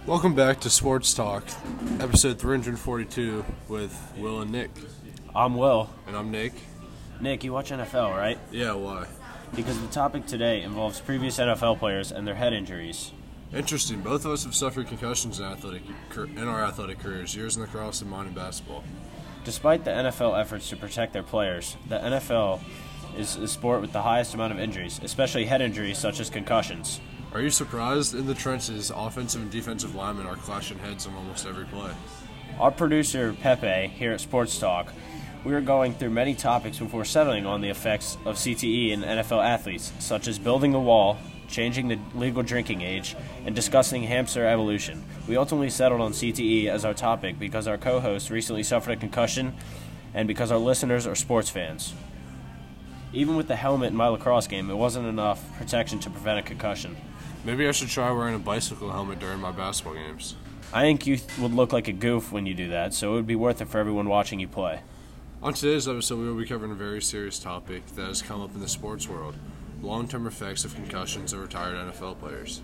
Welcome back to Sports Talk, episode 342 with Will and Nick. I'm Will. And I'm Nick. Nick, you watch NFL, right? Yeah, why? Because the topic today involves previous NFL players and their head injuries. Interesting. Both of us have suffered concussions in our athletic careers, yours in lacrosse and mine in basketball. Despite the NFL efforts to protect their players, the NFL is a sport with the highest amount of injuries, especially head injuries such as concussions. Are you surprised? In the trenches, offensive and defensive linemen are clashing heads on almost every play. Our producer, Pepe, here at Sports Talk, we are going through many topics before settling on the effects of CTE in NFL athletes, such as building the wall, changing the legal drinking age, and discussing hamster evolution. We ultimately settled on CTE as our topic because our co-host recently suffered a concussion and because our listeners are sports fans. Even with the helmet in my lacrosse game, it wasn't enough protection to prevent a concussion. Maybe I should try wearing a bicycle helmet during my basketball games. I think you would look like a goof when you do that, so it would be worth it for everyone watching you play. On today's episode, we will be covering a very serious topic that has come up in the sports world: long-term effects of concussions of retired NFL players.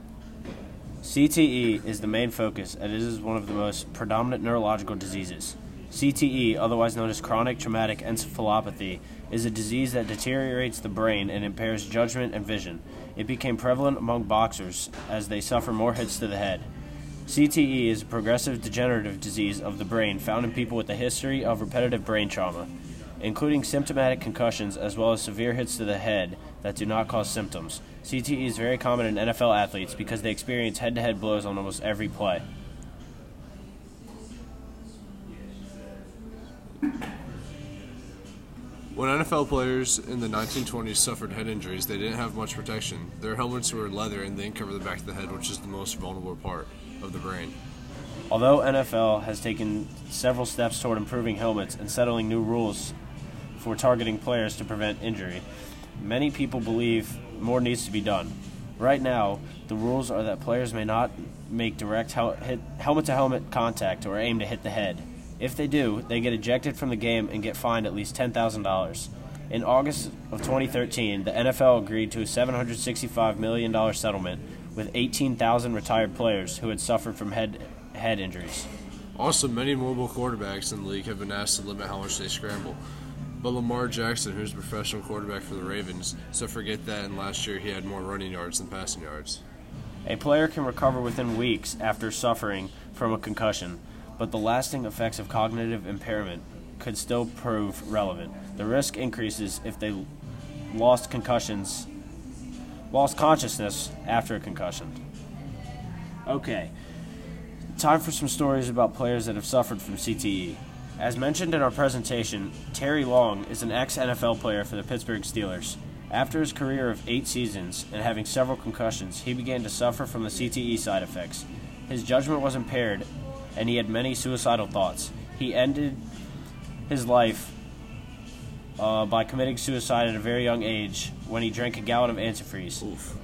CTE is the main focus, and it is one of the most predominant neurological diseases. CTE, otherwise known as chronic traumatic encephalopathy, is a disease that deteriorates the brain and impairs judgment and vision. It became prevalent among boxers as they suffer more hits to the head. CTE is a progressive degenerative disease of the brain found in people with a history of repetitive brain trauma, including symptomatic concussions as well as severe hits to the head that do not cause symptoms. CTE is very common in NFL athletes because they experience head-to-head blows on almost every play. When NFL players in the 1920s suffered head injuries, they didn't have much protection. Their helmets were leather and they didn't cover the back of the head, which is the most vulnerable part of the brain. Although NFL has taken several steps toward improving helmets and settling new rules for targeting players to prevent injury, many people believe more needs to be done. Right now, the rules are that players may not make direct helmet-to-helmet contact or aim to hit the head. If they do, they get ejected from the game and get fined at least $10,000. In August of 2013, the NFL agreed to a $765 million settlement with 18,000 retired players who had suffered from head injuries. Also, many mobile quarterbacks in the league have been asked to limit how much they scramble. But Lamar Jackson, who's a professional quarterback for the Ravens, so forget that, and last year he had more running yards than passing yards. A player can recover within weeks after suffering from a concussion, but the lasting effects of cognitive impairment could still prove relevant. The risk increases if they lost consciousness after a concussion. Okay, time for some stories about players that have suffered from CTE. As mentioned in our presentation, Terry Long is an ex-NFL player for the Pittsburgh Steelers. After his career of 8 seasons and having several concussions, he began to suffer from the CTE side effects. His judgment was impaired, and he had many suicidal thoughts. He ended his life by committing suicide at a very young age when he drank a gallon of antifreeze. Oof.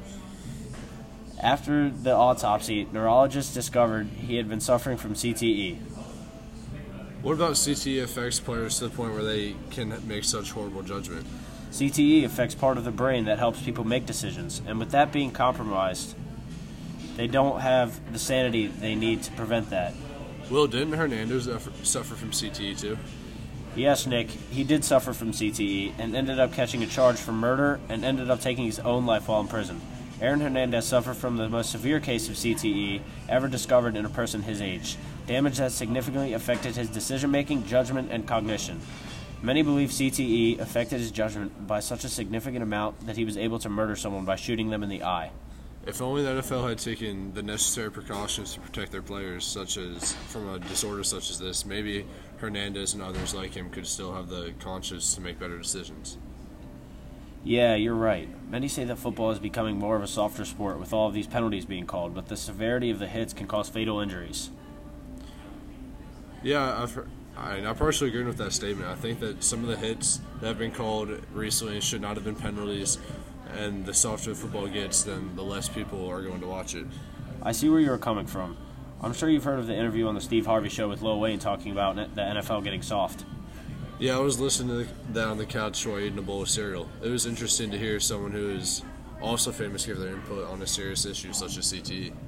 After the autopsy, neurologists discovered he had been suffering from CTE. What about CTE affects players to the point where they can make such horrible judgment? CTE affects part of the brain that helps people make decisions, and with that being compromised, they don't have the sanity they need to prevent that. Will, didn't Hernandez suffer from CTE too? Yes, Nick, he did suffer from CTE and ended up catching a charge for murder and ended up taking his own life while in prison. Aaron Hernandez suffered from the most severe case of CTE ever discovered in a person his age, damage that significantly affected his decision-making, judgment, and cognition. Many believe CTE affected his judgment by such a significant amount that he was able to murder someone by shooting them in the eye. If only the NFL had taken the necessary precautions to protect their players, such as from a disorder such as this, maybe Hernandez and others like him could still have the conscience to make better decisions. Yeah, you're right. Many say that football is becoming more of a softer sport with all of these penalties being called, but the severity of the hits can cause fatal injuries. Yeah, I partially agree with that statement. I think that some of the hits that have been called recently should not have been penalties, and the softer football gets, then the less people are going to watch it. I see where you're coming from. I'm sure you've heard of the interview on the Steve Harvey Show with Lil Wayne talking about the NFL getting soft. Yeah, I was listening to that on the couch while eating a bowl of cereal. It was interesting to hear someone who is also famous give their input on a serious issue such as CTE.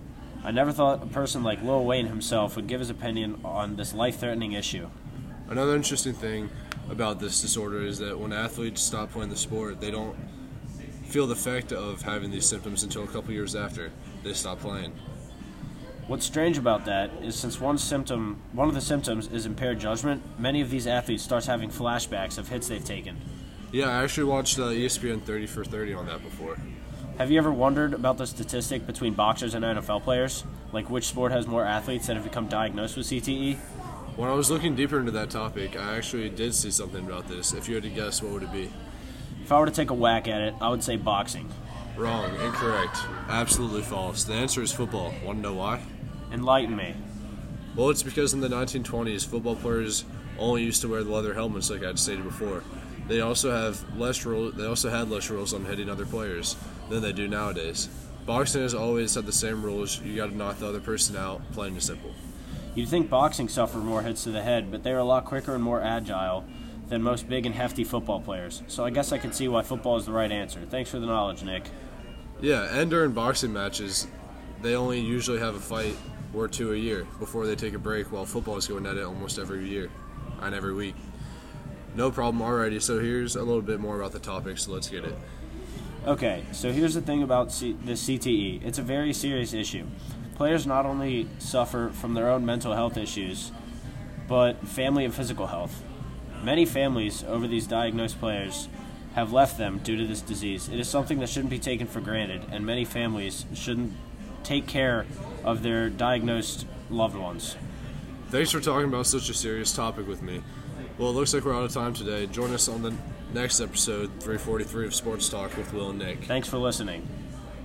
I never thought a person like Lil Wayne himself would give his opinion on this life-threatening issue. Another interesting thing about this disorder is that when athletes stop playing the sport, they don't feel the effect of having these symptoms until a couple years after they stop playing. What's strange about that is since one of the symptoms is impaired judgment, many of these athletes start having flashbacks of hits they've taken. Yeah, I actually watched ESPN 30 for 30 on that before. Have you ever wondered about the statistic between boxers and NFL players? Like which sport has more athletes that have become diagnosed with CTE? When I was looking deeper into that topic, I actually did see something about this. If you had to guess, what would it be? If I were to take a whack at it, I would say boxing. Wrong. Incorrect. Absolutely false. The answer is football. Want to know why? Enlighten me. Well, it's because in the 1920s, football players only used to wear the leather helmets, like I had stated before. They also had less rules on hitting other players than they do nowadays. Boxing has always had the same rules. You got to knock the other person out, plain and simple. You'd think boxing suffered more hits to the head, but they're a lot quicker and more agile than most big and hefty football players. So I guess I can see why football is the right answer. Thanks for the knowledge, Nick. Yeah, and during boxing matches, they only usually have a fight or two a year before they take a break, while football is going at it almost every year and every week. No problem. Alrighty, so here's a little bit more about the topic, so let's get it. Okay, so here's the thing about the CTE. It's a very serious issue. Players not only suffer from their own mental health issues, but family and physical health. Many families over these diagnosed players have left them due to this disease. It is something that shouldn't be taken for granted, and many families shouldn't take care of their diagnosed loved ones. Thanks for talking about such a serious topic with me. Well, it looks like we're out of time today. Join us on the next episode, 343 of Sports Talk with Will and Nick. Thanks for listening.